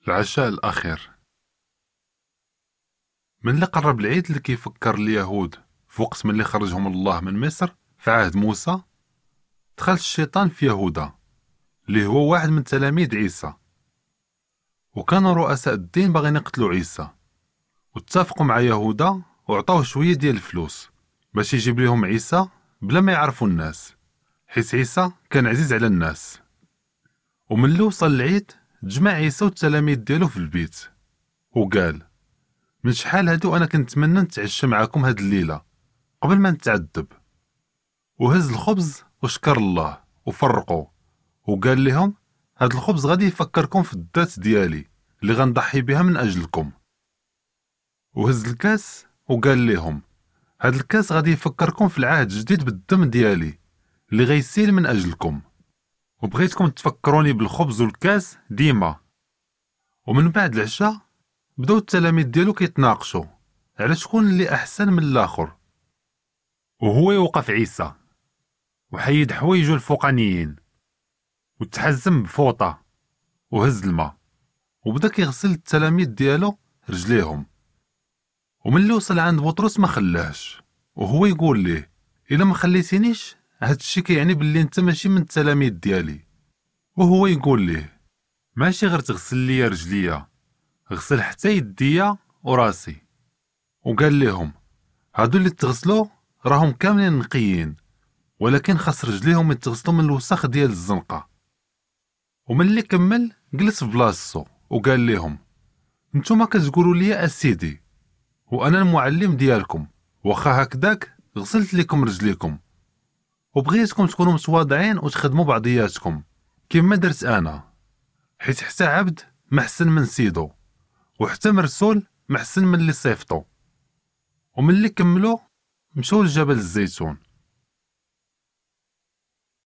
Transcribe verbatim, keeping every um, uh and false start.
العشاء الأخير. من اللي قرب العيد اللي كيفكر اليهود في وقت من اللي خرجهم الله من مصر في عهد موسى، دخل الشيطان في يهوذا اللي هو واحد من تلاميذ عيسى، وكانوا رؤساء الدين باغيين يقتلوا عيسى، واتفقوا مع يهوذا وعطاوه شوية ديال الفلوس باش يجيب لهم عيسى بلا ما يعرفوا الناس، حيت عيسى كان عزيز على الناس. ومن اللي وصل العيد تجمع عيسى والتلاميذ ديالو في البيت وقال: من شحال هادو انا كنتمنى نتعشى معاكم هاد الليله قبل ما نتعذب. وهز الخبز وشكر الله وفرقوا، وقال لهم: هاد الخبز غادي يفكركم في الذات ديالي اللي غنضحي بها من اجلكم. وهز الكاس وقال لهم: هاد الكاس غادي يفكركم في العهد الجديد بالدم ديالي اللي غيسيل من اجلكم، وبغيتكم تفكروني بالخبز والكاس ديما. ومن بعد العشاء بداو التلاميذ ديالو كيتناقشوا على شكون اللي احسن من الاخر، وهو يوقف عيسى وحيد حوايجو الفوقانيين وتحزم بفوطه وهز الماء وبدا كيغسل التلاميذ ديالو رجليهم. ومن اللي وصل عند بطرس ما خلاهش، وهو يقول ليه: الا ما خليتينيش هادشي كيعني باللي انت ماشي من التلاميذ ديالي. وهو يقول ليه: ماشي غير تغسل لي رجليا، غسل حتى يديا وراسي. وقال لهم: هادو اللي تغسلوا راهم كاملين نقيين، ولكن خاص رجليهم يتغسلوا من الوسخ ديال الزنقه. ومن اللي كمل جلس في بلاصتو وقال لهم: نتوما كتقولوا لي اسيدي وانا المعلم ديالكم، واخا هكذاك غسلت لكم رجليكم، وبغيتكم تكونوا متواضعين وتخدموا بعضياتكم كما درت انا، حيت حتى عبد محسن من سيدو، وحتى مرسول محسن من اللي صيفطو. ومن اللي كملوا مشاو لجبل الزيتون،